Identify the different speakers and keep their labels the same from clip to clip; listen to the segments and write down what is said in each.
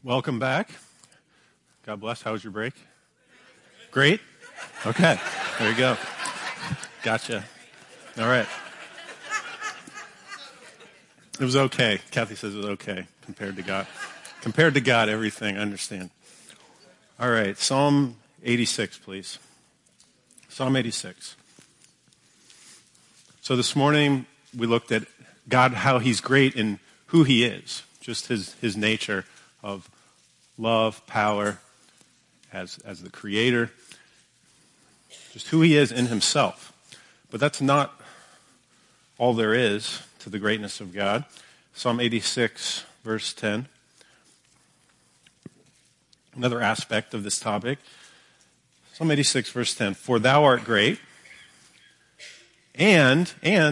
Speaker 1: Welcome back. God bless. How was your break? Great? Okay. There you go. Gotcha. All right. It was okay. Kathy says it was okay compared to God. Compared to God, everything, I understand. All right. Psalm 86, please. Psalm 86. So this morning we looked at God, how he's great in who he is, just his nature of love, power, as the creator, just who he is in himself. But that's not all there is to the greatness of God. Psalm 86, verse 10. Another aspect of this topic. Psalm 86, verse 10. For thou art great, and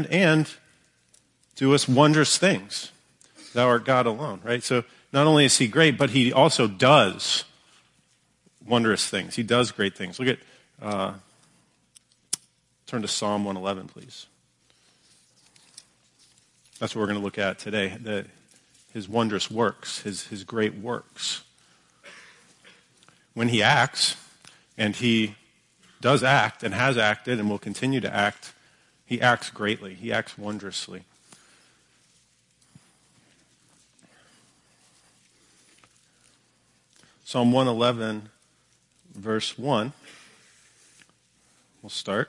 Speaker 1: doest wondrous things. Thou art God alone, right? So not only is he great, but he also does wondrous things. He does great things. Look at, turn to Psalm 111, please. That's what we're going to look at today, his wondrous works, his great works. When he acts, and he does act and has acted and will continue to act, he acts greatly. He acts wondrously. Psalm 111, verse 1. We'll start.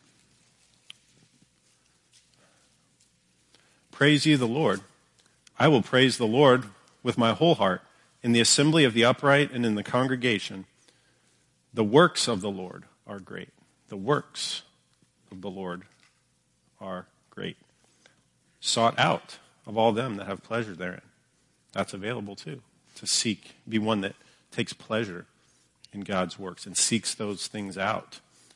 Speaker 1: Praise ye the Lord. I will praise the Lord with my whole heart in the assembly of the upright and in the congregation. The works of the Lord are great. The works of the Lord are great. Sought out of all them that have pleasure therein. That's available too. To seek, be one that takes pleasure in God's works and seeks those things out.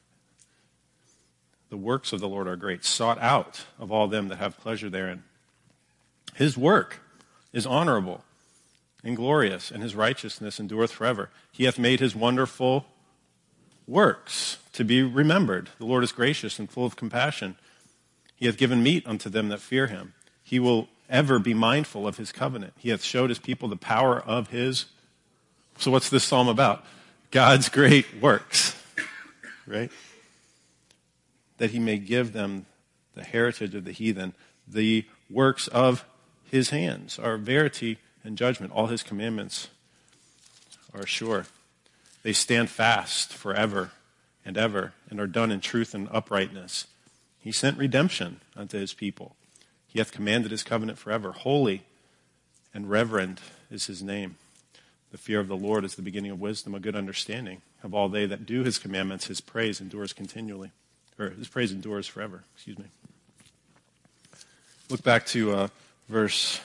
Speaker 1: The works of the Lord are great, sought out of all them that have pleasure therein. His work is honorable and glorious, and his righteousness endureth forever. He hath made his wonderful works to be remembered. The Lord is gracious and full of compassion. He hath given meat unto them that fear him. He will ever be mindful of his covenant. He hath showed his people the power of his. So what's this psalm about? God's great works, right? That he may give them the heritage of the heathen. The works of his hands are verity and judgment. All his commandments are sure. They stand fast forever and ever and are done in truth and uprightness. He sent redemption unto his people. He hath commanded his covenant forever. Holy and reverend is his name. The fear of the Lord is the beginning of wisdom, a good understanding of all they that do his commandments. His praise endures continually, or his praise endures forever. Excuse me. Look back to verse.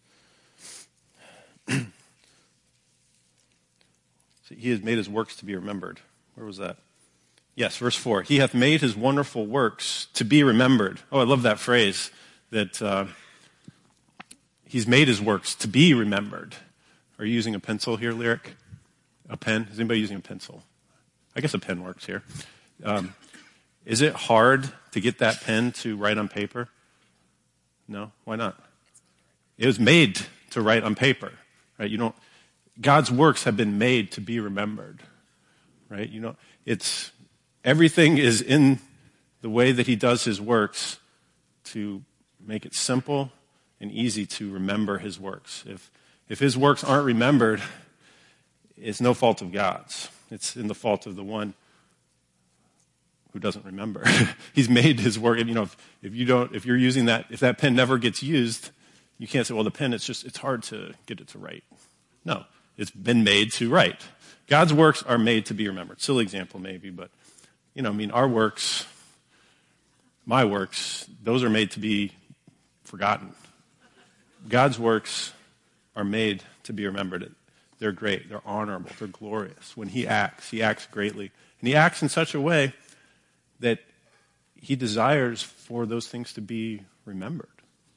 Speaker 1: He has made his works to be remembered. Where was that? Yes, verse 4. He hath made his wonderful works to be remembered. Oh, I love that phrase, that he's made his works to be remembered. Are you using a pencil here, Lyric? A pen? Is anybody using a pencil? I guess a pen works here. Is it hard to get that pen to write on paper? No? Why not? It was made to write on paper, right? God's works have been made to be remembered, right? Everything is in the way that he does his works to make it simple and easy to remember his works. If his works aren't remembered, it's no fault of God's. It's in the fault of the one who doesn't remember. He's made his work. If you're using that, if that pen never gets used, you can't say, well, the pen, it's hard to get it to write. No, it's been made to write. God's works are made to be remembered. Silly example maybe, but our works, my works, those are made to be forgotten. God's works are made to be remembered. They're great. They're honorable. They're glorious. When he acts greatly. And he acts in such a way that he desires for those things to be remembered.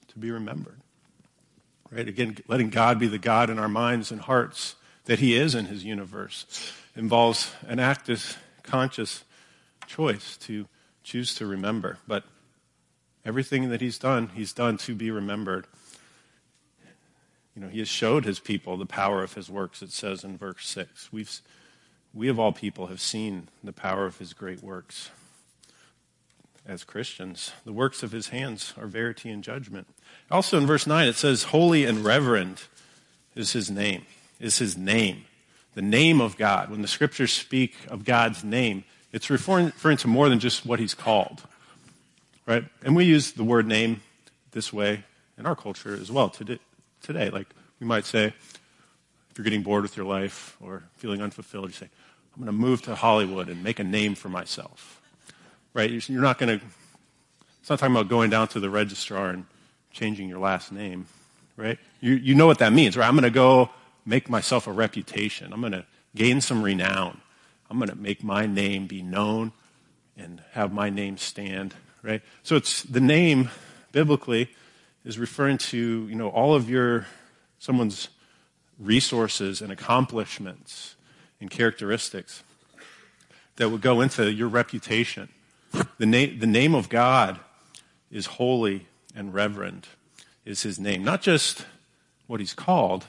Speaker 1: Right? Again, letting God be the God in our minds and hearts that he is in his universe involves an active, conscious choice to choose to remember. But everything that he's done to be remembered. He has showed his people the power of his works, it says in verse 6. We of all people have seen the power of his great works. As Christians, the works of his hands are verity and judgment. Also in verse 9 it says, holy and reverend is his name. The name of God. When the scriptures speak of God's name, it's referring to more than just what he's called. Right? And we use the word name this way in our culture as well today. Like we might say, if you're getting bored with your life or feeling unfulfilled, you say, I'm going to move to Hollywood and make a name for myself. Right? You're not going to, it's not talking about going down to the registrar and changing your last name. Right? You know what that means, right? I'm going to go make myself a reputation. I'm going to gain some renown. I'm going to make my name be known and have my name stand. Right? So it's the name biblically is referring to, all of someone's resources and accomplishments and characteristics that would go into your reputation. The name of God is holy and reverend is his name. Not just what he's called,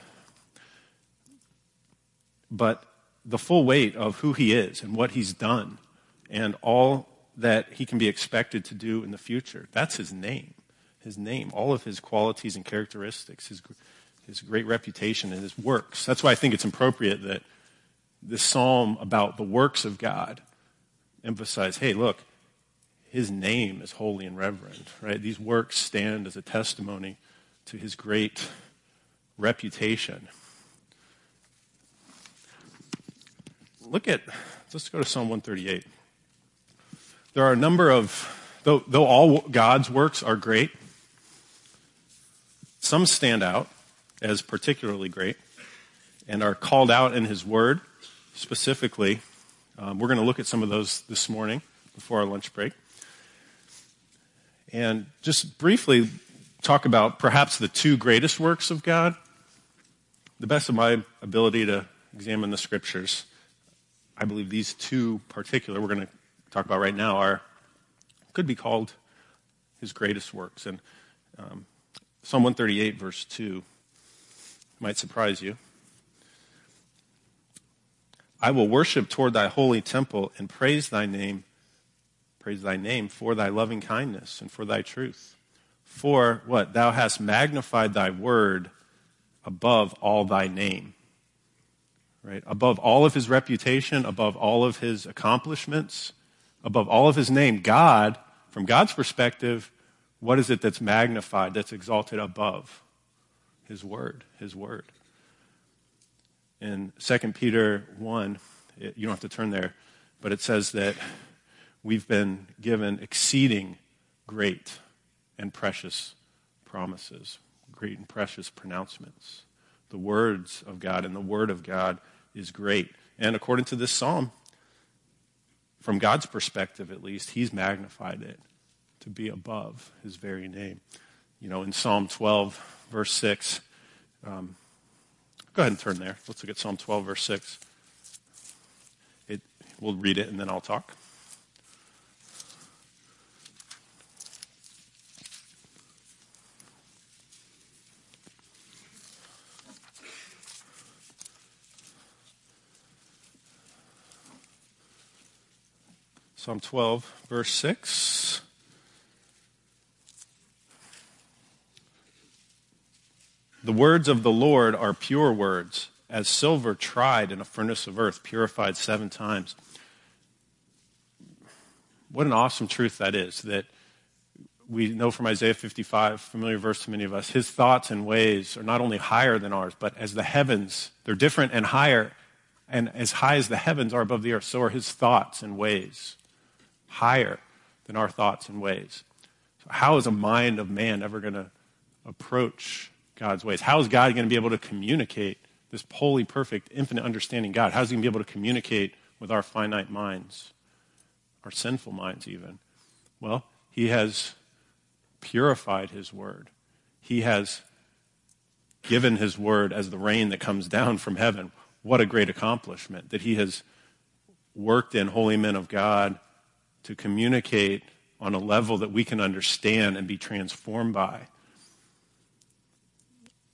Speaker 1: but the full weight of who he is and what he's done and all that he can be expected to do in the future. That's his name. His name, all of his qualities and characteristics, his great reputation and his works. That's why I think it's appropriate that this psalm about the works of God emphasize, hey, look, his name is holy and reverend, right? These works stand as a testimony to his great reputation. Let's go to Psalm 138. There are a number of, though all God's works are great, some stand out as particularly great and are called out in his word specifically. We're going to look at some of those this morning before our lunch break. And just briefly talk about perhaps the two greatest works of God. The best of my ability to examine the scriptures, I believe these two particular we're going to talk about right now could be called his greatest works. And Psalm 138 verse 2 might surprise you. I will worship toward thy holy temple and praise thy name for thy loving kindness and for thy truth. For what? Thou hast magnified thy word above all thy name. Right? Above all of his reputation, above all of his accomplishments, above all of his name. God, from God's perspective, what is it that's magnified, that's exalted above? His word, his word. In 2 Peter 1, you don't have to turn there, but it says that we've been given exceeding great and precious promises, great and precious pronouncements. The words of God and the word of God is great. And according to this psalm, from God's perspective at least, he's magnified it to be above his very name. In Psalm 12, verse 6, go ahead and turn there. Let's look at Psalm 12, verse 6. We'll read it and then I'll talk. Psalm 12, verse 6. The words of the Lord are pure words, as silver tried in a furnace of earth, purified 7 times. What an awesome truth that is, that we know from Isaiah 55, familiar verse to many of us, his thoughts and ways are not only higher than ours, but as the heavens, they're different and higher, and as high as the heavens are above the earth, so are his thoughts and ways higher than our thoughts and ways. So how is a mind of man ever going to approach God's ways? How is God going to be able to communicate this holy, perfect, infinite understanding God? How is he going to be able to communicate with our finite minds, our sinful minds even? Well, he has purified his word. He has given his word as the rain that comes down from heaven. What a great accomplishment that he has worked in holy men of God to communicate on a level that we can understand and be transformed by.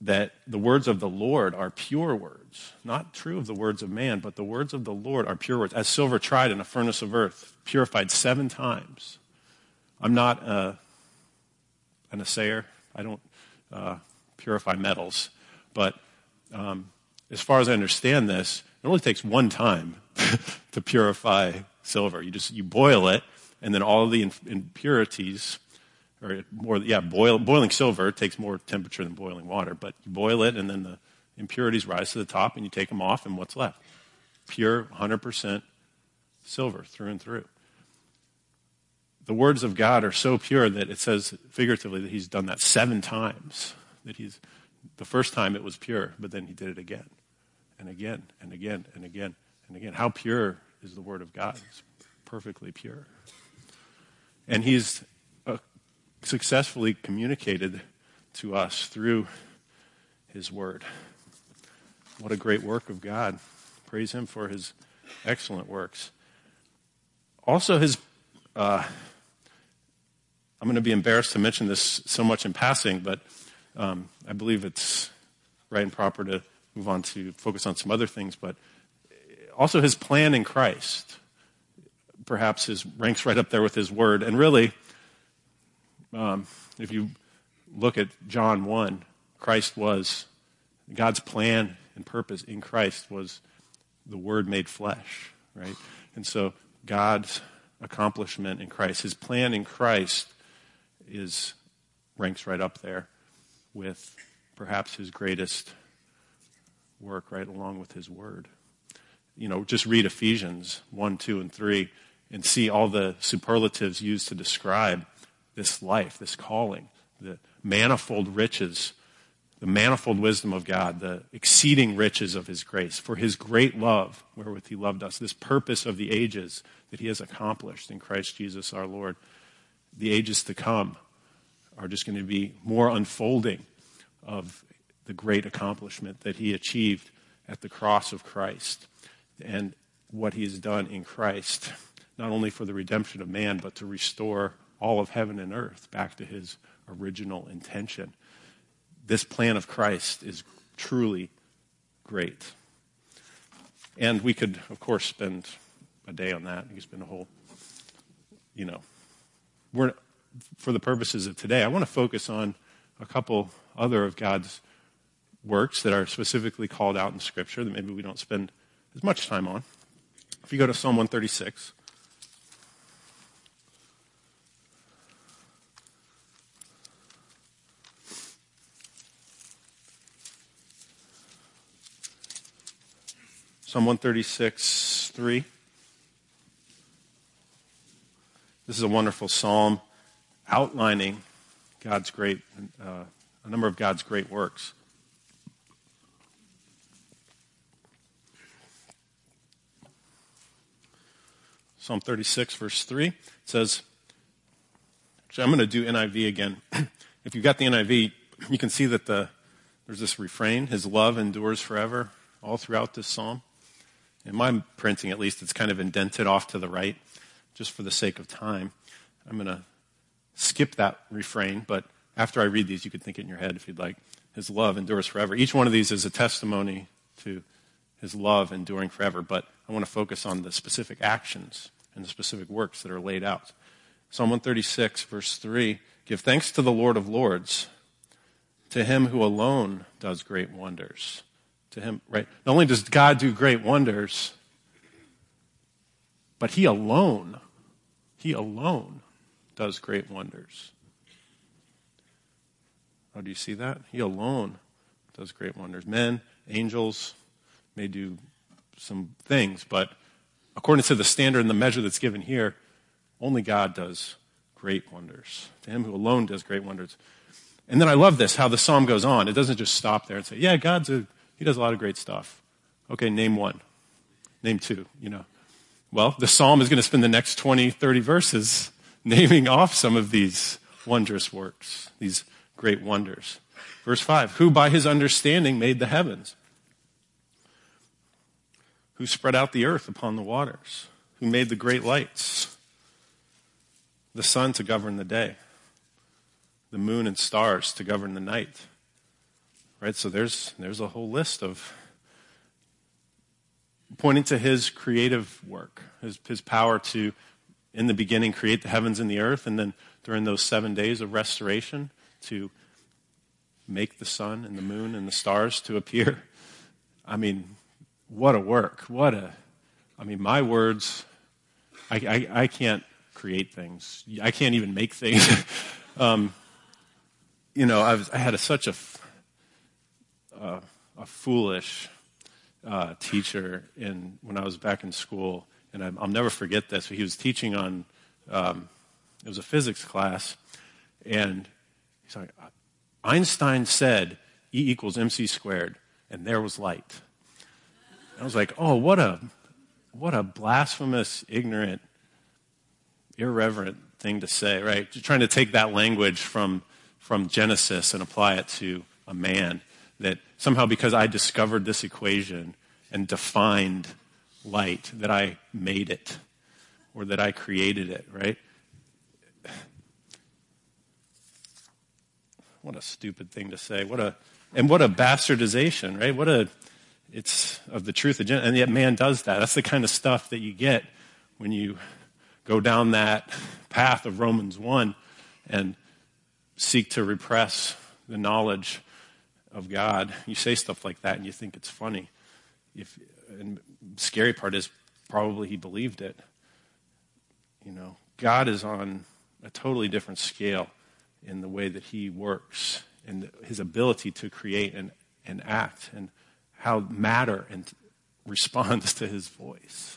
Speaker 1: that the words of the Lord are pure words. Not true of the words of man, but the words of the Lord are pure words. As silver tried in a furnace of earth, purified 7 times. I'm not an assayer. I don't purify metals. But as far as I understand this, it only takes 1 time to purify silver. You boil it, and then all of the impurities, boiling silver takes more temperature than boiling water. But you boil it, and then the impurities rise to the top, and you take them off, and what's left? Pure, 100% silver through and through. The words of God are so pure that it says figuratively that he's done that 7 times. The first time it was pure, but then he did it again and again and again and again and again. How pure is the word of God? It's perfectly pure. And he's successfully communicated to us through his word. What a great work of God. Praise him for his excellent works. Also I'm going to be embarrassed to mention this so much in passing, but I believe it's right and proper to move on to focus on some other things. But also his plan in Christ, perhaps ranks right up there with his word. And really, if you look at John 1, God's plan and purpose in Christ was the word made flesh, right? And so God's accomplishment in Christ, his plan in Christ ranks right up there with perhaps his greatest work, right along with his word. Just read Ephesians 1, 2, and 3 and see all the superlatives used to describe this life, this calling, the manifold riches, the manifold wisdom of God, the exceeding riches of his grace, for his great love wherewith he loved us, this purpose of the ages that he has accomplished in Christ Jesus our Lord. The ages to come are just going to be more unfolding of the great accomplishment that he achieved at the cross of Christ and what he has done in Christ, not only for the redemption of man, but to restore all of heaven and earth back to his original intention. This plan of Christ is truly great. And we could, of course, spend a day on that. We could spend a whole, for the purposes of today, I want to focus on a couple other of God's works that are specifically called out in Scripture that maybe we don't spend as much time on. If you go to Psalm 136. Psalm 136, 3. This is a wonderful psalm outlining a number of God's great works. Psalm 36, verse 3, it says, actually, I'm going to do NIV again. If you've got the NIV, you can see that there's this refrain, his love endures forever, all throughout this psalm. In my printing, at least, it's kind of indented off to the right, just for the sake of time. I'm going to skip that refrain, but after I read these, you could think it in your head if you'd like. His love endures forever. Each one of these is a testimony to his love enduring forever, but I want to focus on the specific actions and the specific works that are laid out. Psalm 136, verse 3, give thanks to the Lord of Lords, to him who alone does great wonders. To him, right? Not only does God do great wonders, but he alone does great wonders. Oh, do you see that? He alone does great wonders. Men, angels may do some things, but according to the standard and the measure that's given here, only God does great wonders. To him who alone does great wonders. And then I love this, how the psalm goes on. It doesn't just stop there and say, yeah, he does a lot of great stuff. Okay, name one. Name two, Well, the psalm is going to spend the next 20, 30 verses naming off some of these wondrous works, these great wonders. Verse 5, who by his understanding made the heavens? Who spread out the earth upon the waters? Who made the great lights? The sun to govern the day, the moon and stars to govern the night. right? So there's a whole list of pointing to his creative work, his power to, in the beginning, create the heavens and the earth, and then during those 7 days of restoration to make the sun and the moon and the stars to appear. I mean, what a work. My words, I can't create things. I can't even make things. I had such a foolish teacher when I was back in school, and I'll never forget this. He was teaching on, it was a physics class, and he's like, Einstein said E equals mc squared, and there was light. I was like, oh, what a blasphemous, ignorant, irreverent thing to say, right? Just trying to take that language from Genesis and apply it to a man, that somehow because I discovered this equation and defined light, that I made it or that I created it, right? What a stupid thing to say. What a bastardization, right? It's of the truth, and yet man does that. That's the kind of stuff that you get when you go down that path of Romans 1 and seek to repress the knowledge of God. You say stuff like that and you think it's funny. And the scary part is probably he believed it. God is on a totally different scale in the way that he works and his ability to create and act and how matter and responds to his voice.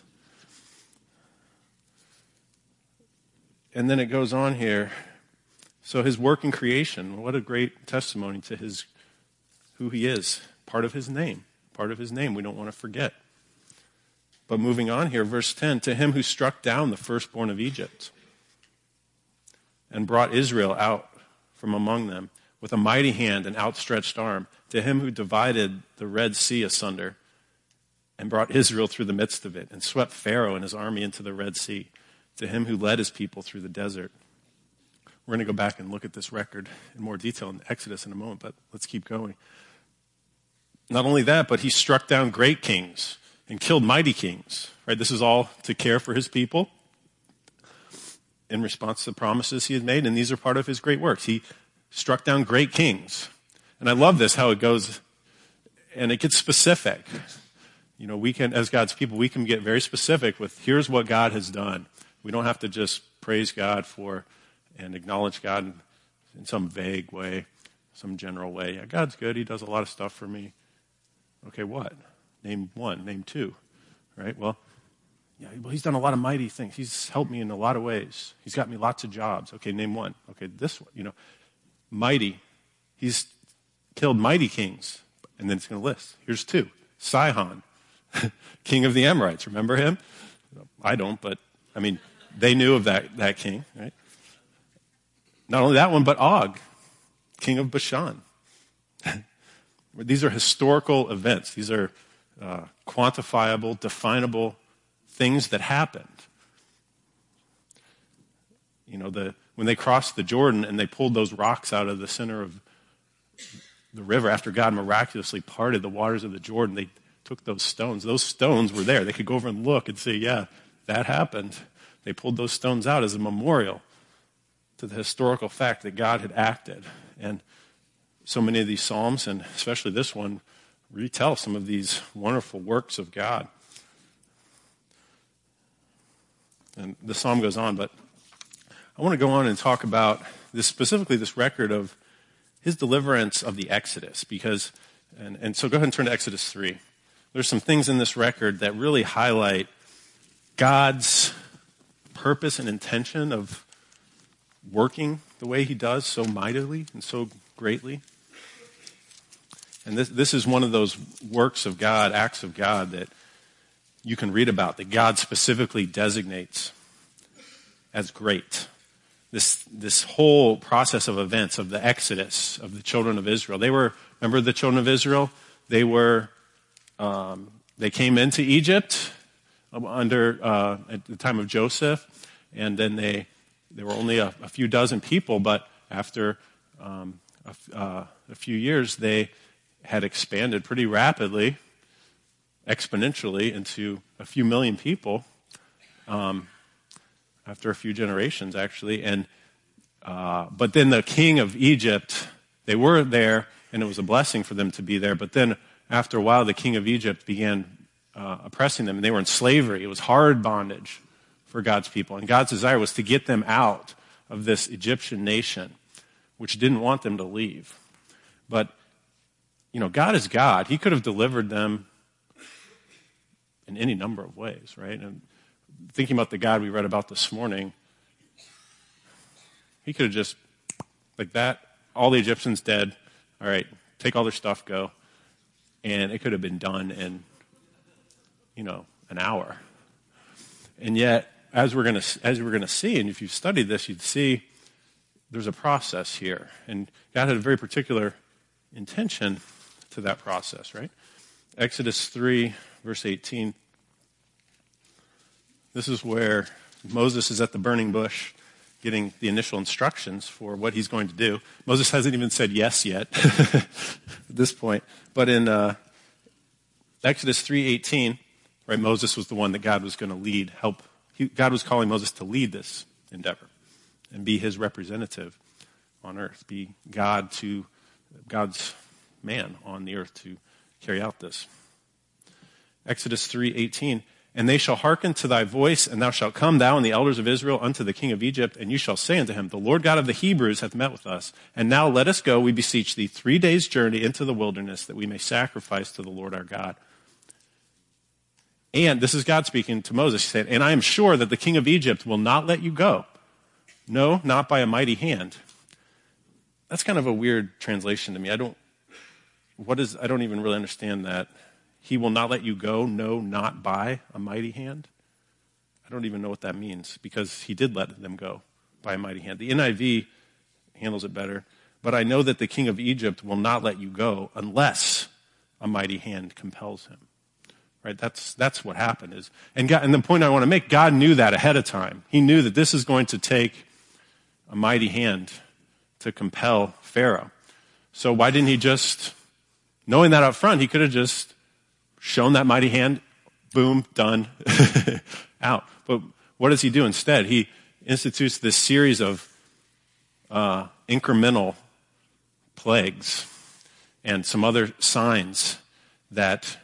Speaker 1: And then it goes on here. So his work in creation, what a great testimony to who he is, part of his name we don't want to forget. But moving on here, verse 10, to him who struck down the firstborn of Egypt and brought Israel out from among them with a mighty hand and outstretched arm, to him who divided the Red Sea asunder and brought Israel through the midst of it and swept Pharaoh and his army into the Red Sea, to him who led his people through the desert. We're going to go back and look at this record in more detail in Exodus in a moment, but let's keep going. Not only that, but he struck down great kings and killed mighty kings. Right? This is all to care for his people in response to the promises he had made, and these are part of his great works. He struck down great kings. And I love this, how it goes, and it gets specific. We can, as God's people, we can get very specific with, here's what God has done. We don't have to just praise God for and acknowledge God in some vague way, some general way. Yeah, God's good. He does a lot of stuff for me. Okay, what? Name one, name two, right? Well, he's done a lot of mighty things. He's helped me in a lot of ways. He's got me lots of jobs. Okay, name one. Okay, this one, mighty. He's killed mighty kings. And then it's going to list. Here's two. Sihon, king of the Amorites. Remember him? I don't, but, they knew of that king, right? Not only that one, but Og, king of Bashan. These are historical events. These are quantifiable, definable things that happened. When they crossed the Jordan and they pulled those rocks out of the center of the river after God miraculously parted the waters of the Jordan, they took those stones. Those stones were there. They could go over and look and say, yeah, that happened. They pulled those stones out as a memorial to the historical fact that God had acted. And so many of these Psalms, and especially this one, retell some of these wonderful works of God. And the Psalm goes on, but I want to go on and talk about this, specifically this record of his deliverance of the Exodus, because, and so go ahead and turn to Exodus 3. There's some things in this record that really highlight God's purpose and intention of working the way he does so mightily and so greatly. And this is one of those works of God, acts of God that you can read about, that God specifically designates as great. This whole process of events of the Exodus of the children of Israel. Remember the children of Israel? They came into Egypt at the time of Joseph, and then there were only a few dozen people, but after a few years, they had expanded pretty rapidly, exponentially, into a few million people after a few generations, actually. And but then the king of Egypt, they were there, and it was a blessing for them to be there. But then after a while, the king of Egypt began oppressing them, and they were in slavery. It was hard bondage for God's people. And God's desire was to get them out of this Egyptian nation, which didn't want them to leave. But, God is God. He could have delivered them in any number of ways, right? And thinking about the God we read about this morning, he could have just, like that, all the Egyptians dead, all right, take all their stuff, go. And it could have been done in, an hour. And yet, as we're going to see, and if you've studied this, you'd see there's a process here. And God had a very particular intention to that process, right? Exodus 3, verse 18. This is where Moses is at the burning bush getting the initial instructions for what he's going to do. Moses hasn't even said yes yet at this point. But in Exodus 3:18, right, Moses was the one that God was going to lead, God was calling Moses to lead this endeavor and be his representative on earth, be God's man on the earth to carry out this. Exodus 3:18, and they shall hearken to thy voice, and thou shalt come, thou and the elders of Israel, unto the king of Egypt, and you shall say unto him, the Lord God of the Hebrews hath met with us. And now let us go, we beseech thee, 3 days' journey into the wilderness, that we may sacrifice to the Lord our God. And this is God speaking to Moses. He said, and I am sure that the king of Egypt will not let you go. No, not by a mighty hand. That's kind of a weird translation to me. I don't even really understand that. He will not let you go, no, not by a mighty hand. I don't even know what that means, because he did let them go by a mighty hand. The NIV handles it better. But I know that the king of Egypt will not let you go unless a mighty hand compels him. Right? That's what happened. And the point I want to make, God knew that ahead of time. He knew that this is going to take a mighty hand to compel Pharaoh. So why didn't he just, knowing that up front, he could have just shown that mighty hand, boom, done, out. But what does he do instead? He institutes this series of incremental plagues and some other signs that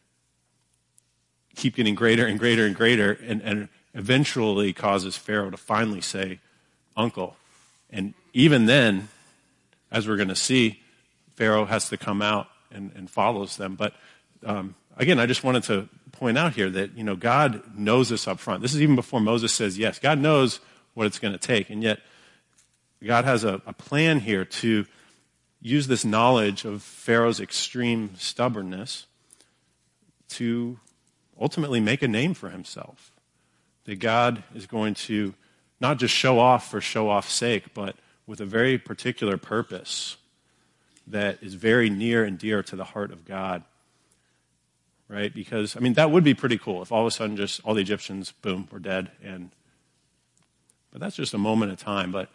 Speaker 1: keep getting greater and greater and greater, and eventually causes Pharaoh to finally say, uncle. And even then, as we're going to see, Pharaoh has to come out and follows them. But again, I just wanted to point out here that, God knows this up front. This is even before Moses says yes. God knows what it's going to take. And yet, God has a plan here to use this knowledge of Pharaoh's extreme stubbornness to ultimately make a name for himself. That God is going to not just show off for show off's sake, but with a very particular purpose that is very near and dear to the heart of God. Right? Because, that would be pretty cool if all of a sudden just all the Egyptians, boom, were dead. But that's just a moment of time. But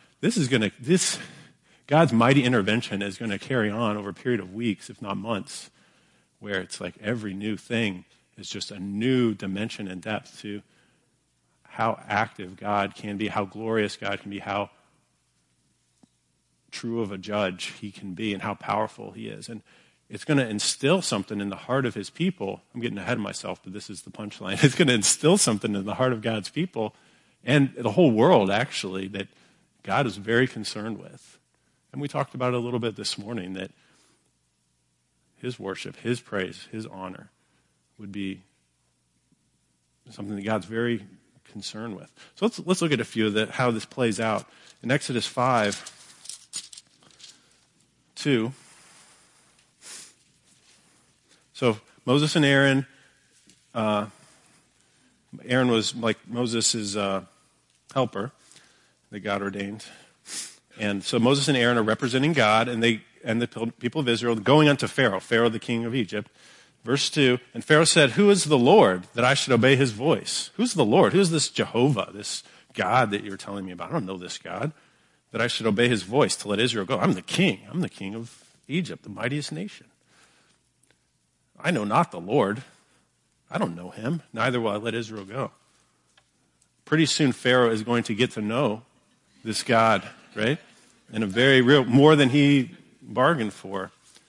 Speaker 1: God's mighty intervention is going to carry on over a period of weeks, if not months, where it's like every new thing is just a new dimension and depth to how active God can be, how glorious God can be, how true of a judge he can be, and how powerful he is. And it's going to instill something in the heart of his people. I'm getting ahead of myself, but this is the punchline. It's going to instill something in the heart of God's people and the whole world, actually, that God is very concerned with. And we talked about it a little bit this morning, that his worship, his praise, his honor would be something that God's very concerned with. So let's look at a few of how this plays out. In Exodus 5:2, so Moses and Aaron, Aaron was like Moses' helper that God ordained. And so Moses and Aaron are representing God, and the people of Israel going unto Pharaoh, the king of Egypt. Verse 2, and Pharaoh said, who is the Lord that I should obey his voice? Who's the Lord? Who's this Jehovah, this God that you're telling me about? I don't know this God, that I should obey his voice to let Israel go. I'm the king. I'm the king of Egypt, the mightiest nation. I know not the Lord. I don't know him. Neither will I let Israel go. Pretty soon Pharaoh is going to get to know this God, right? In a very real, more than he bargained for.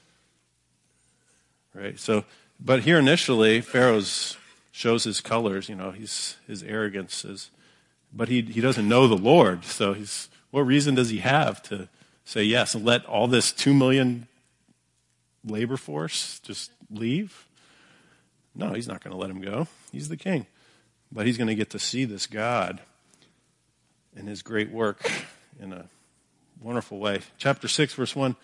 Speaker 1: Right? So, but here initially, Pharaoh shows his colors, his arrogance is, but he doesn't know the Lord. So what reason does he have to say yes and let all this 2 million labor force just leave? No, he's not going to let him go. He's the king. But he's going to get to see this God and his great work in a wonderful way. Chapter 6, verse 1.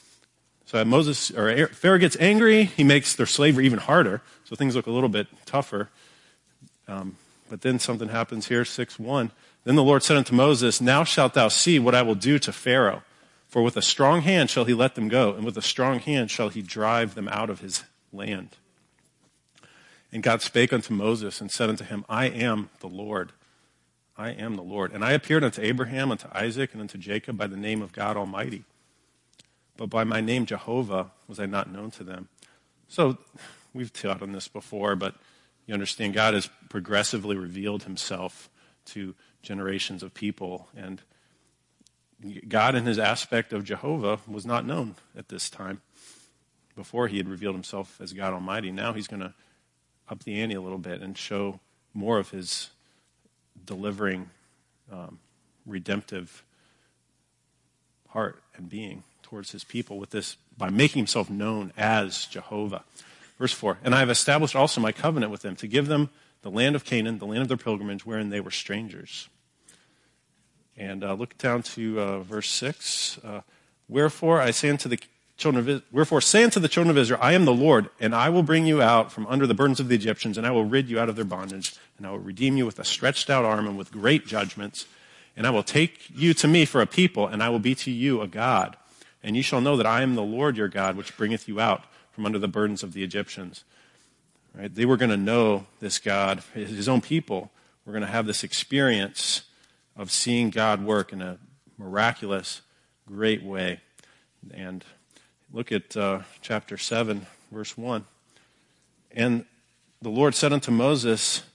Speaker 1: So Pharaoh gets angry. He makes their slavery even harder. So things look a little bit tougher. But then something happens here, 6:1. Then the Lord said unto Moses, Now shalt thou see what I will do to Pharaoh. For with a strong hand shall he let them go, and with a strong hand shall he drive them out of his land. And God spake unto Moses and said unto him, I am the Lord. I am the Lord. And I appeared unto Abraham, unto Isaac, and unto Jacob by the name of God Almighty. But by my name Jehovah was I not known to them. So we've taught on this before, but you understand God has progressively revealed himself to generations of people. And God in his aspect of Jehovah was not known at this time. Before he had revealed himself as God Almighty. Now he's going to up the ante a little bit and show more of his delivering, redemptive heart and being towards his people with this, by making himself known as Jehovah. Verse 4, And I have established also my covenant with them to give them the land of Canaan, the land of their pilgrimage, wherein they were strangers. And look down to verse 6. Wherefore say unto the children of Israel, I am the Lord, and I will bring you out from under the burdens of the Egyptians, and I will rid you out of their bondage, and I will redeem you with a stretched out arm and with great judgments. And I will take you to me for a people, and I will be to you a God. And ye shall know that I am the Lord your God, which bringeth you out from under the burdens of the Egyptians. Right? They were going to know this God. His own people were going to have this experience of seeing God work in a miraculous, great way. And look at chapter 7, verse 1. And the Lord said unto Moses,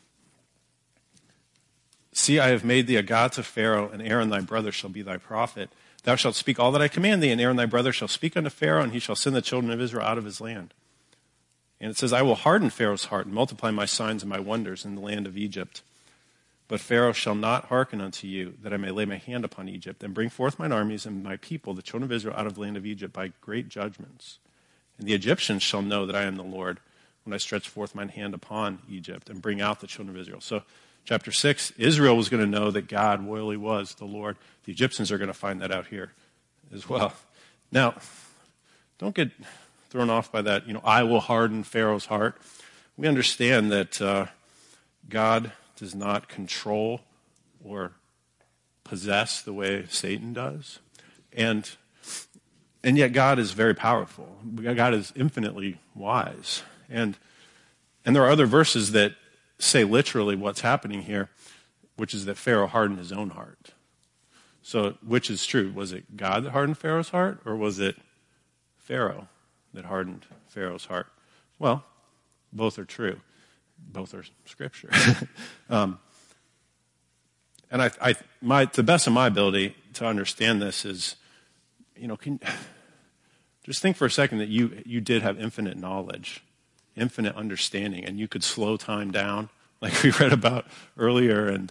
Speaker 1: See, I have made thee a god to Pharaoh, and Aaron thy brother shall be thy prophet. Thou shalt speak all that I command thee, and Aaron thy brother shall speak unto Pharaoh, and he shall send the children of Israel out of his land. And it says, I will harden Pharaoh's heart, and multiply my signs and my wonders in the land of Egypt. But Pharaoh shall not hearken unto you, that I may lay my hand upon Egypt, and bring forth mine armies and my people, the children of Israel, out of the land of Egypt by great judgments. And the Egyptians shall know that I am the Lord, when I stretch forth mine hand upon Egypt, and bring out the children of Israel. So, chapter 6, Israel was going to know that God really was the Lord. The Egyptians are going to find that out here as well. Now, don't get thrown off by that, I will harden Pharaoh's heart. We understand that God does not control or possess the way Satan does. And yet God is very powerful. God is infinitely wise. And there are other verses that say literally what's happening here, which is that Pharaoh hardened his own heart. So which is true? Was it God that hardened Pharaoh's heart, or was it Pharaoh that hardened Pharaoh's heart? Well, both are true. Both are scripture. And to the best of my ability to understand this is, just think for a second that you did have infinite knowledge, infinite understanding, and you could slow time down, like we read about earlier, and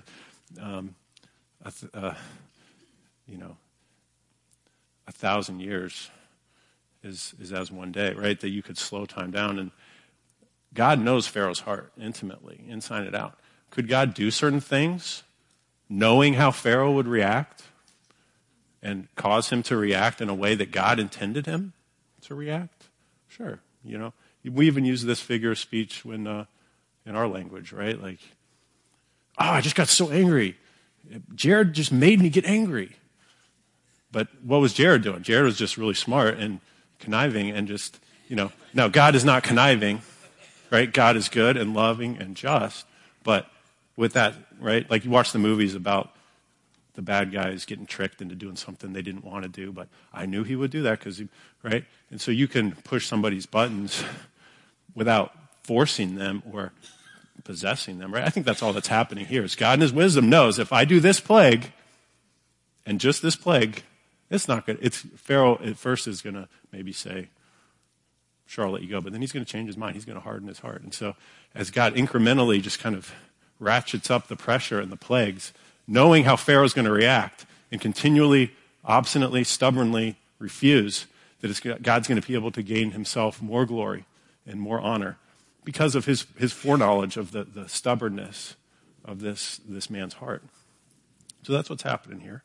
Speaker 1: 1,000 years is as one day, right? That you could slow time down. And God knows Pharaoh's heart intimately, inside and out. Could God do certain things knowing how Pharaoh would react and cause him to react in a way that God intended him to react? Sure. We even use this figure of speech when in our language, right? Like, I just got so angry. Jared just made me get angry. But what was Jared doing? Jared was just really smart and conniving and just, Now, God is not conniving, right? God is good and loving and just. But with that, right? Like you watch the movies about the bad guys getting tricked into doing something they didn't want to do, but I knew he would do that right? And so you can push somebody's buttons without forcing them or possessing them, right? I think that's all that's happening here. Is God in his wisdom knows if I do this plague, and just this plague, it's not good. Pharaoh at first is going to maybe say, sure, I'll let you go. But then he's going to change his mind. He's going to harden his heart. And so as God incrementally just kind of ratchets up the pressure and the plagues, knowing how Pharaoh's going to react and continually, obstinately, stubbornly refuse, that God's going to be able to gain himself more glory and more honor because of his foreknowledge of the stubbornness of this man's heart. So that's what's happening here.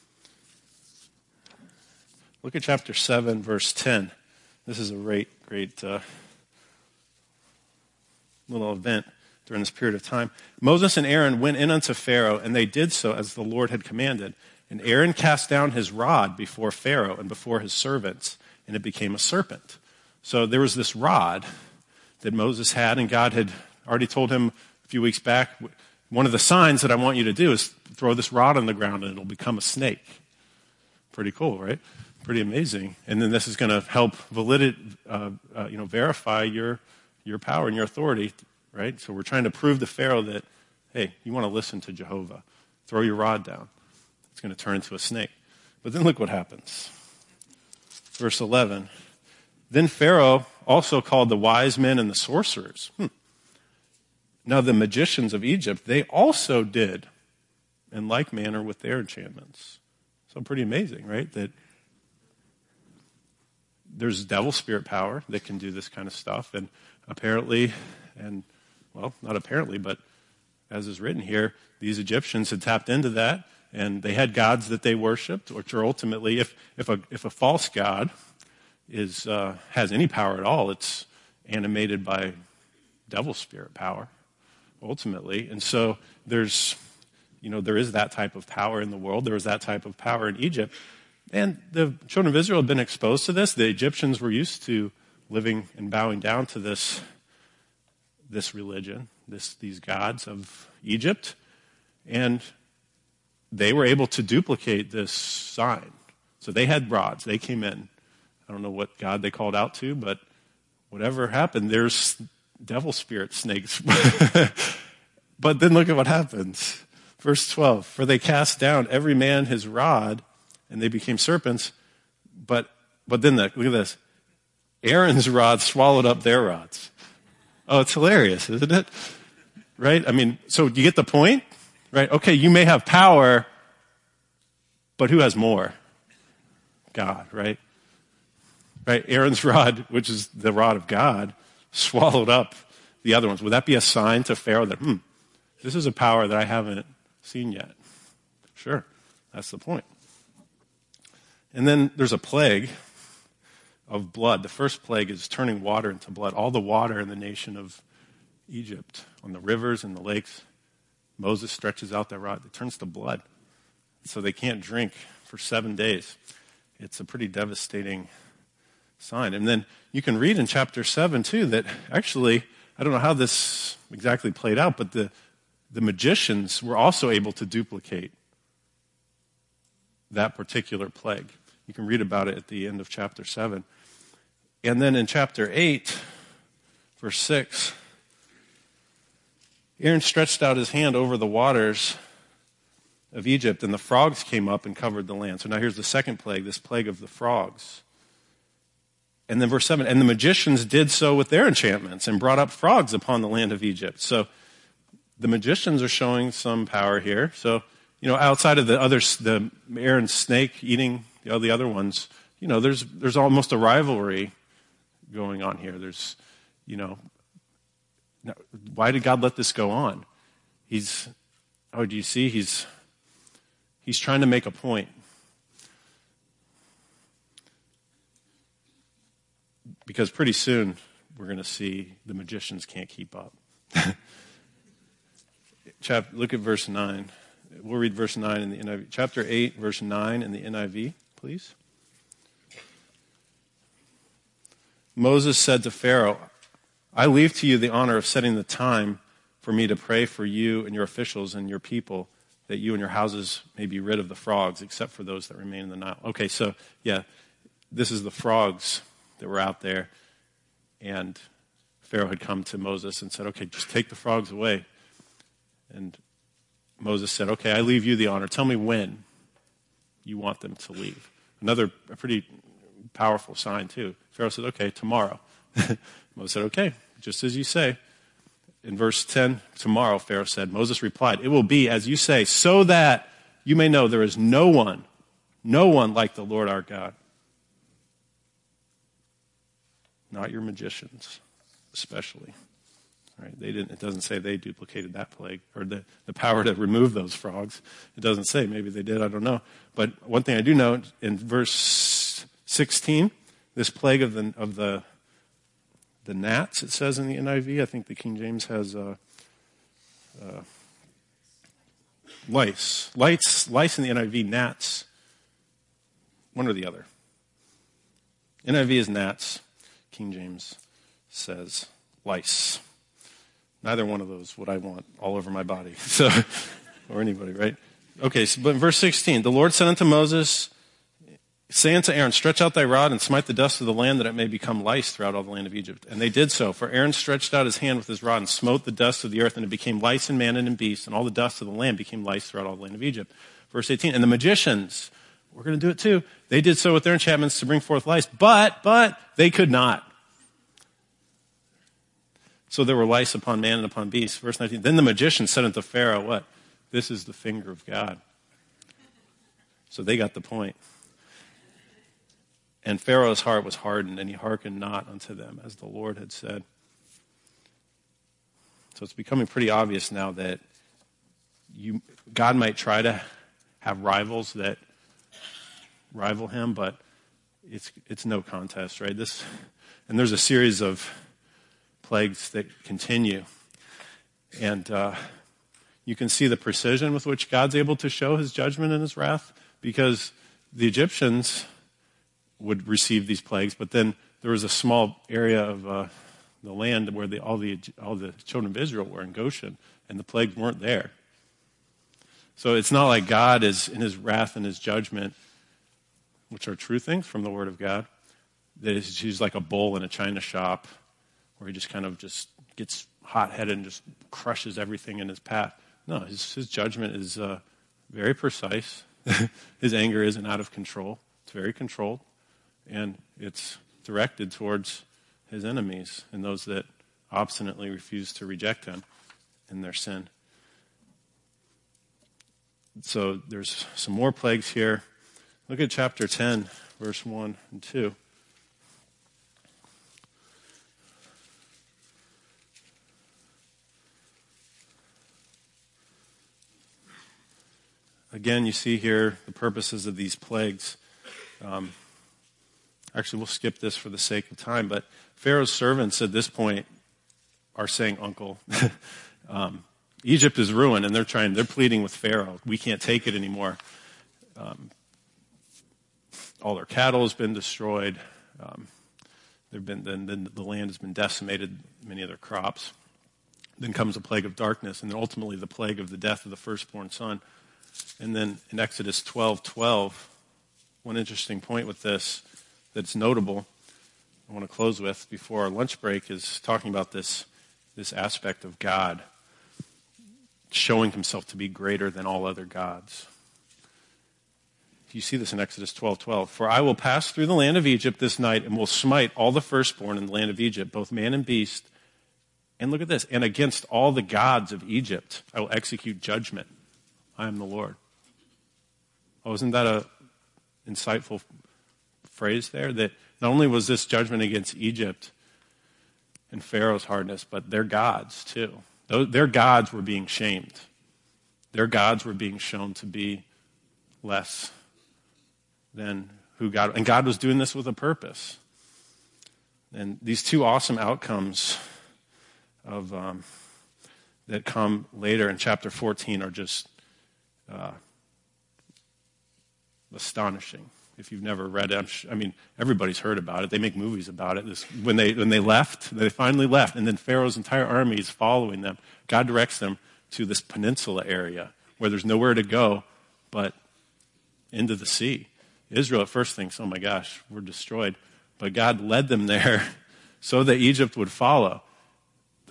Speaker 1: Look at chapter 7, verse 10. This is a great little event during this period of time. Moses and Aaron went in unto Pharaoh, and they did so as the Lord had commanded. And Aaron cast down his rod before Pharaoh and before his servants, and it became a serpent. So there was this rod that Moses had, and God had already told him a few weeks back, one of the signs that I want you to do is throw this rod on the ground and it'll become a snake. Pretty cool, right? Pretty amazing. And then this is going to help verify your power and your authority, right? So we're trying to prove to Pharaoh that, hey, you want to listen to Jehovah. Throw your rod down. It's going to turn into a snake. But then look what happens. Verse 11. Then Pharaoh also called the wise men and the sorcerers. Now the magicians of Egypt, they also did in like manner with their enchantments. So pretty amazing, right? That there's devil spirit power that can do this kind of stuff. And apparently, not apparently, but as is written here, these Egyptians had tapped into that, and they had gods that they worshipped, which are ultimately, if a false god has any power at all, it's animated by devil spirit power, ultimately. And so there is that type of power in the world. There was that type of power in Egypt. And the children of Israel had been exposed to this. The Egyptians were used to living and bowing down to this religion, these gods of Egypt. And they were able to duplicate this sign. So they had rods. They came in. I don't know what god they called out to, but whatever happened, there's devil spirit snakes. But then look at what happens. Verse 12, for they cast down every man his rod, and they became serpents. But then look at this. Aaron's rod swallowed up their rods. Oh, it's hilarious, isn't it? Right? I mean, so do you get the point? Right? Okay, you may have power, but who has more? God, right? Right? Aaron's rod, which is the rod of God, swallowed up the other ones. Would that be a sign to Pharaoh that, this is a power that I haven't seen yet? Sure, that's the point. And then there's a plague of blood. The first plague is turning water into blood. All the water in the nation of Egypt, on the rivers and the lakes, Moses stretches out that rod. It turns to blood. So they can't drink for 7 days. It's a pretty devastating sign. And then you can read in chapter 7, too, that actually, I don't know how this exactly played out, but the magicians were also able to duplicate that particular plague. You can read about it at the end of chapter 7. And then in chapter 8, verse 6, Aaron stretched out his hand over the waters of Egypt, and the frogs came up and covered the land. So now here's the second plague, this plague of the frogs. And then verse 7, and the magicians did so with their enchantments and brought up frogs upon the land of Egypt. So the magicians are showing some power here. So, outside of the Aaron's snake eating the other ones, there's almost a rivalry going on here. There's, why did God let this go on? Do you see? He's trying to make a point. Because pretty soon we're going to see the magicians can't keep up. Look at verse 9. We'll read verse 9 in the NIV. Chapter 8, verse 9 in the NIV, please. Moses said to Pharaoh, I leave to you the honor of setting the time for me to pray for you and your officials and your people, that you and your houses may be rid of the frogs, except for those that remain in the Nile. Okay, so, this is the frogs that were out there. And Pharaoh had come to Moses and said, okay, just take the frogs away. And Moses said, okay, I leave you the honor. Tell me when you want them to leave. A pretty powerful sign, too. Pharaoh said, okay, tomorrow. Moses said, okay, just as you say. In verse 10, tomorrow, Pharaoh said, Moses replied, it will be as you say, so that you may know there is no one like the Lord our God. Not your magicians, especially. Right? It doesn't say they duplicated that plague, or the power to remove those frogs. It doesn't say. Maybe they did, I don't know. But one thing I do know, in verse 16, this plague of the gnats, it says in the NIV. I think the King James has lice. Lice in the NIV, gnats. One or the other. NIV is gnats. King James says lice. Neither one of those would I want all over my body. So, or anybody, right? Okay, but in verse 16, the Lord said unto Moses, say unto Aaron, stretch out thy rod and smite the dust of the land that it may become lice throughout all the land of Egypt. And they did so, for Aaron stretched out his hand with his rod and smote the dust of the earth, and it became lice in man and in beast, and all the dust of the land became lice throughout all the land of Egypt. Verse 18, and the magicians, we're going to do it too, they did so with their enchantments to bring forth lice, but they could not. So there were lice upon man and upon beast. Verse 19, then the magician said unto Pharaoh, what? This is the finger of God. So they got the point. And Pharaoh's heart was hardened, and he hearkened not unto them, as the Lord had said. So it's becoming pretty obvious now that God might try to have rivals that rival him, but it's no contest, right? And there's a series of plagues that continue. And you can see the precision with which God's able to show his judgment and his wrath, because the Egyptians would receive these plagues, but then there was a small area of the land where all the children of Israel were in Goshen, and the plagues weren't there. So it's not like God is in his wrath and his judgment, which are true things from the Word of God, that he's like a bull in a china shop, where he just kind of just gets hot-headed and just crushes everything in his path. No, his judgment is very precise. His anger isn't out of control. It's very controlled. And it's directed towards his enemies and those that obstinately refuse to reject him in their sin. So there's some more plagues here. Look at chapter 10, verse 1 and 2. Again, you see here the purposes of these plagues. Actually, we'll skip this for the sake of time, but Pharaoh's servants at this point are saying, Uncle, Egypt is ruined, and they're pleading with Pharaoh. We can't take it anymore. All their cattle has been destroyed. Then the land has been decimated, many of their crops. Then comes a plague of darkness, and then ultimately the plague of the death of the firstborn son. And then in Exodus 12:12, one interesting point with this that's notable, I want to close with before our lunch break, is talking about this aspect of God showing himself to be greater than all other gods. You see this in Exodus 12:12. For I will pass through the land of Egypt this night and will smite all the firstborn in the land of Egypt, both man and beast. And look at this. And against all the gods of Egypt, I will execute judgment. I am the Lord. Oh, isn't that a insightful phrase there? That not only was this judgment against Egypt and Pharaoh's hardness, but their gods too. Their gods were being shamed. Their gods were being shown to be less than who God, and God was doing this with a purpose. And these two awesome outcomes of that come later in chapter 14 are just astonishing. If you've never read it, I mean, everybody's heard about it. They make movies about it. When they finally left, and then Pharaoh's entire army is following them. God directs them to this peninsula area where there's nowhere to go but into the sea. Israel at first thinks, oh my gosh, we're destroyed. But God led them there so that Egypt would follow.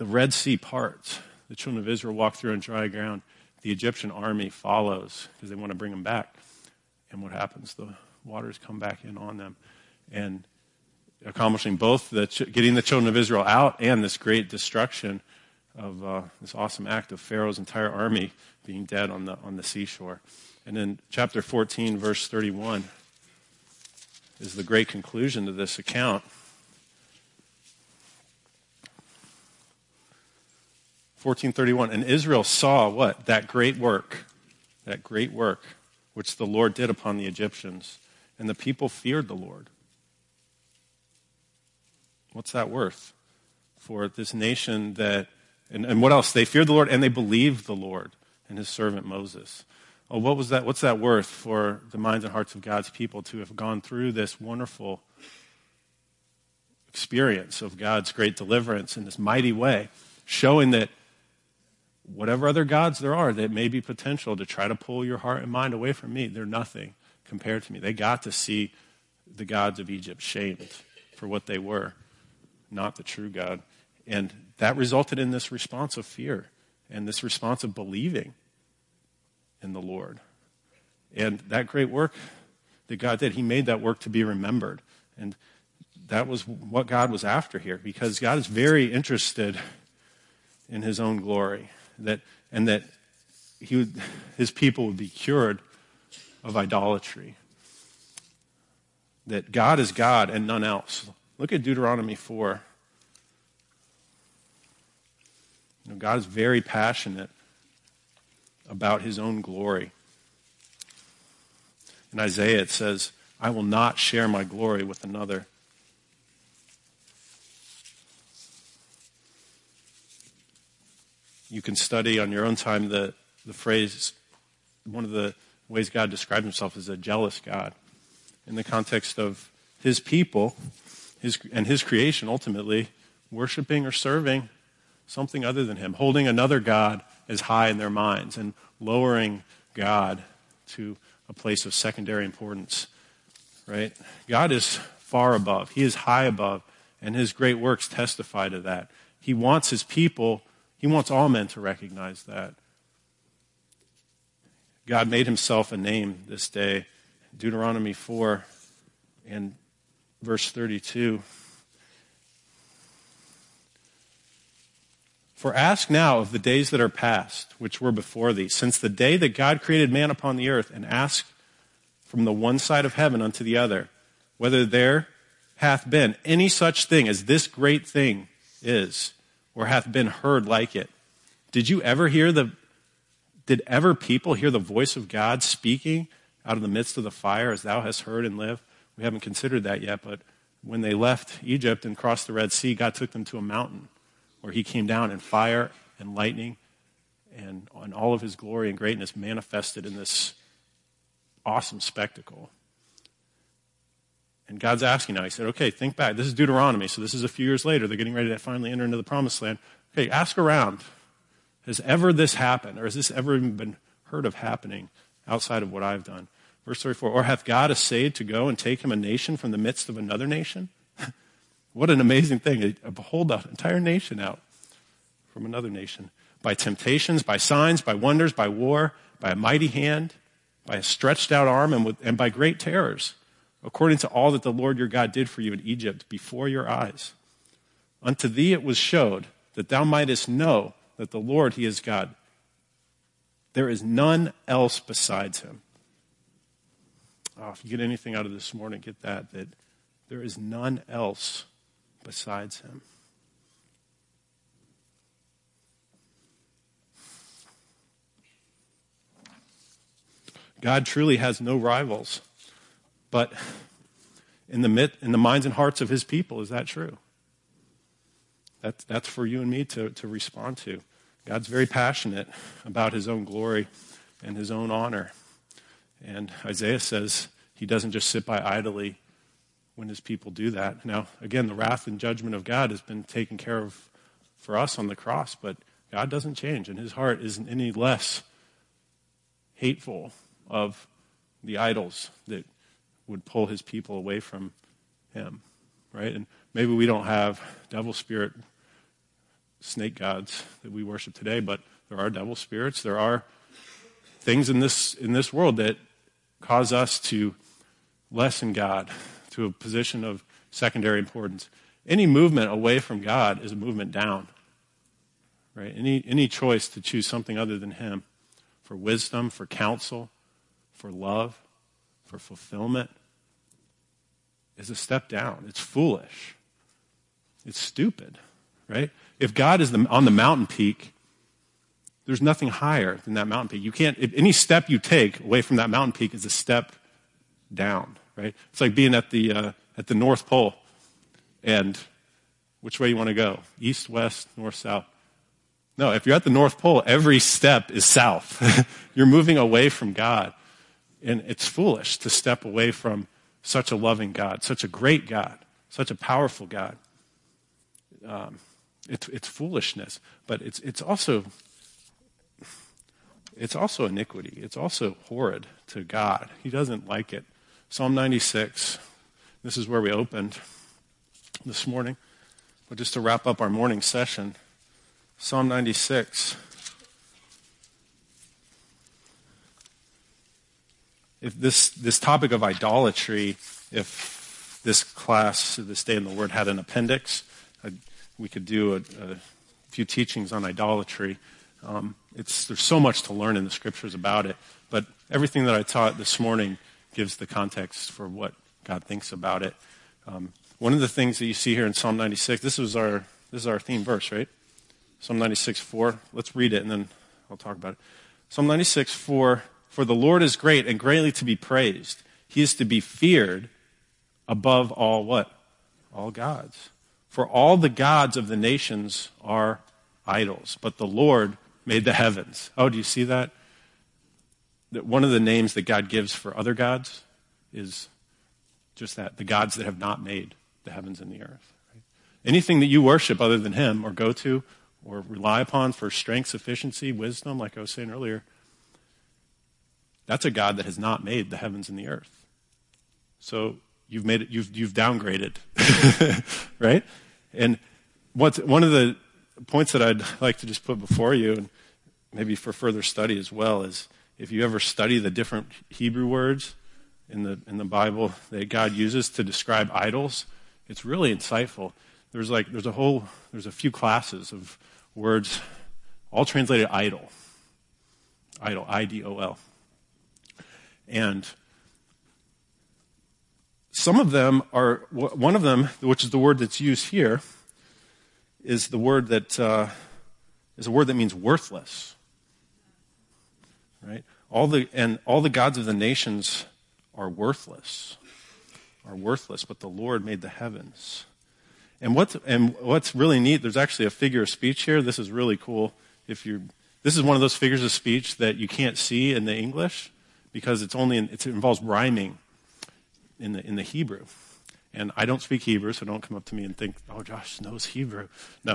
Speaker 1: the Red Sea parts. The children of Israel walk through on dry ground. The Egyptian army follows because they want to bring them back. And what happens? The waters come back in on them. And accomplishing both getting the children of Israel out and this great destruction of this awesome act of Pharaoh's entire army being dead on the seashore. And then chapter 14, verse 31 is the great conclusion to this account. 14:31, and Israel saw what? That great work which the Lord did upon the Egyptians. And the people feared the Lord. What's that worth for this nation that, and what else? They feared the Lord and they believed the Lord and his servant Moses. Oh, what was that? What's that worth for the minds and hearts of God's people to have gone through this wonderful experience of God's great deliverance in this mighty way, showing that whatever other gods there are that may be potential to try to pull your heart and mind away from me, they're nothing compared to me. They got to see the gods of Egypt shamed for what they were, not the true God. And that resulted in this response of fear and this response of believing in the Lord. And that great work that God did, he made that work to be remembered. And that was what God was after here, because God is very interested in his own glory, that his people would be cured of idolatry. That God is God and none else. Look at Deuteronomy 4. God is very passionate about his own glory. In Isaiah it says, I will not share my glory with another. You can study on your own time the phrase, one of the ways God describes himself as a jealous God. In the context of his people and his creation, ultimately, worshiping or serving something other than him, holding another God as high in their minds and lowering God to a place of secondary importance, right? God is far above. He is high above, and his great works testify to that. He wants his people, he wants all men to recognize that. God made himself a name this day. Deuteronomy 4 and verse 32. For ask now of the days that are past, which were before thee, since the day that God created man upon the earth, and ask from the one side of heaven unto the other, whether there hath been any such thing as this great thing is, or hath been heard like it. Did ever people hear the voice of God speaking out of the midst of the fire, as thou hast heard and live? We haven't considered that yet, but when they left Egypt and crossed the Red Sea, God took them to a mountain where he came down in fire and lightning and on all of his glory and greatness manifested in this awesome spectacle. And God's asking now, he said, okay, think back. This is Deuteronomy, so this is a few years later. They're getting ready to finally enter into the promised land. Okay, ask around. Has ever this happened, or has this ever even been heard of happening outside of what I've done? Verse 34, or hath God essayed to go and take him a nation from the midst of another nation? What an amazing thing. Behold, an entire nation out from another nation. By temptations, by signs, by wonders, by war, by a mighty hand, by a stretched out arm, and by great terrors, according to all that the Lord your God did for you in Egypt before your eyes. Unto thee it was showed that thou mightest know that the Lord, he is God. There is none else besides him. Oh, if you get anything out of this morning, get that there is none else besides him. God truly has no rivals. But in the minds and hearts of his people, is that true? That's for you and me to respond to. God's very passionate about his own glory and his own honor. And Isaiah says he doesn't just sit by idly when his people do that. Now, again, the wrath and judgment of God has been taken care of for us on the cross, but God doesn't change, and his heart isn't any less hateful of the idols that would pull his people away from him, right? And maybe we don't have devil spirit snake gods that we worship today, but there are devil spirits. There are things in this world that cause us to lessen God to a position of secondary importance. Any movement away from God is a movement down, right? Any choice to choose something other than him for wisdom, for counsel, for love, for fulfillment is a step down. It's foolish. It's stupid, right? If God is on the mountain peak, there's nothing higher than that mountain peak. You can't, if any step you take away from that mountain peak is a step down, right? It's like being at the North Pole, and which way you want to go? East, west, north, south. No, if you're at the North Pole, every step is south. You're moving away from God. And it's foolish to step away from such a loving God, such a great God, such a powerful God. It's foolishness, but it's also iniquity. It's also horrid to God. He doesn't like it. Psalm 96, this is where we opened this morning. But just to wrap up our morning session, Psalm 96. If this topic of idolatry, if this class, this day in the Word, had an appendix, we could do a few teachings on idolatry. There's so much to learn in the scriptures about it, but everything that I taught this morning gives the context for what God thinks about it. One of the things that you see here in Psalm 96, this is our theme verse, right? Psalm 96:4. Let's read it and then I'll talk about it. Psalm 96:4. For the Lord is great and greatly to be praised. He is to be feared above all what? All gods. For all the gods of the nations are idols, but the Lord made the heavens. Oh, do you see that? That one of the names that God gives for other gods is just that, the gods that have not made the heavens and the earth. Right? Anything that you worship other than him or go to or rely upon for strength, sufficiency, wisdom, like I was saying earlier, that's a God that has not made the heavens and the earth. So you've made it, you've downgraded, right? And one of the points that I'd like to just put before you, and maybe for further study as well, is if you ever study the different Hebrew words in the Bible that God uses to describe idols, it's really insightful. There's a few classes of words, all translated idol, I-D-O-L. And some of them are, one of them, which is the word that's used here, is the word that is a word that means worthless. Right? All the gods of the nations are worthless, but the Lord made the heavens. And what's really neat, there's actually a figure of speech here. This is really cool. This is one of those figures of speech that you can't see in the English, because it involves rhyming in the Hebrew. And I don't speak Hebrew, so don't come up to me and think, oh, Josh knows Hebrew. No.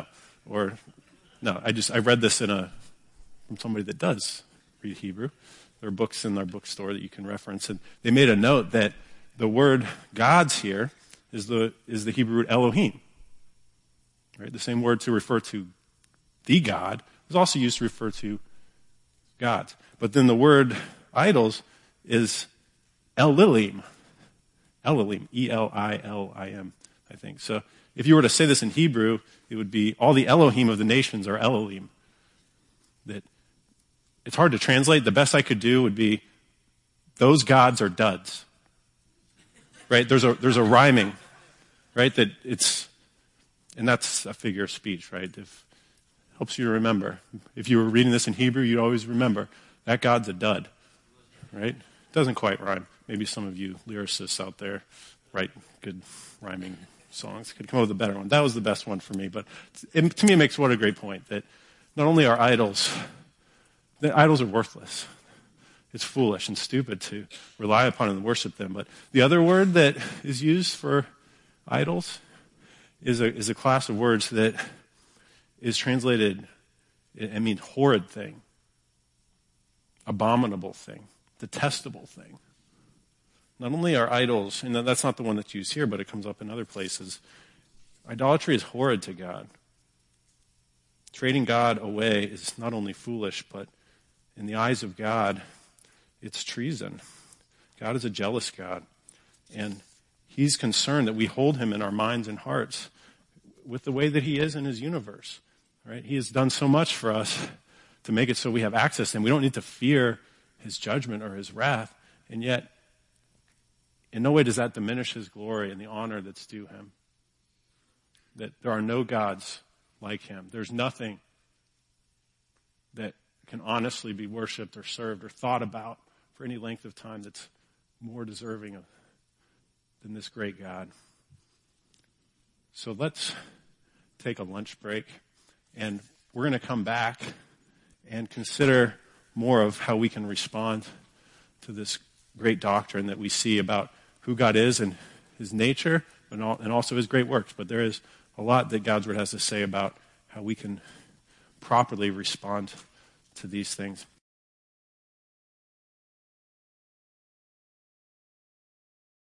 Speaker 1: I read this from somebody that does read Hebrew. There are books in our bookstore that you can reference. And they made a note that the word gods here is the Hebrew word Elohim. Right? The same word to refer to the God is also used to refer to gods. But then the word idols is Elilim. Elilim, E-L-I-L-I-M, I think. So if you were to say this in Hebrew, it would be all the Elohim of the nations are Elohim. That it's hard to translate. The best I could do would be those gods are duds. Right? There's a rhyming, right? And that's a figure of speech, right? Helps you to remember. If you were reading this in Hebrew, you'd always remember that God's a dud, right? Doesn't quite rhyme. Maybe some of you lyricists out there write good rhyming songs could come up with a better one. That was the best one for me. But to me, it makes what a great point that not only are idols, the idols are worthless. It's foolish and stupid to rely upon and worship them. But the other word that is used for idols is a class of words that is translated, I mean, horrid thing, abominable thing, detestable thing. Not only are idols, and that's not the one that's used here, but it comes up in other places, idolatry is horrid to God. Trading God away is not only foolish, but in the eyes of God, it's treason. God is a jealous God, and he's concerned that we hold him in our minds and hearts with the way that he is in his universe. Right? He has done so much for us to make it so we have access to him. We don't need to fear his judgment or his wrath, and yet in no way does that diminish his glory and the honor that's due him. That there are no gods like him. There's nothing that can honestly be worshipped or served or thought about for any length of time that's more deserving than this great God. So let's take a lunch break, and we're going to come back and consider more of how we can respond to this great doctrine that we see about who God is and his nature and also his great works. But there is a lot that God's word has to say about how we can properly respond to these things.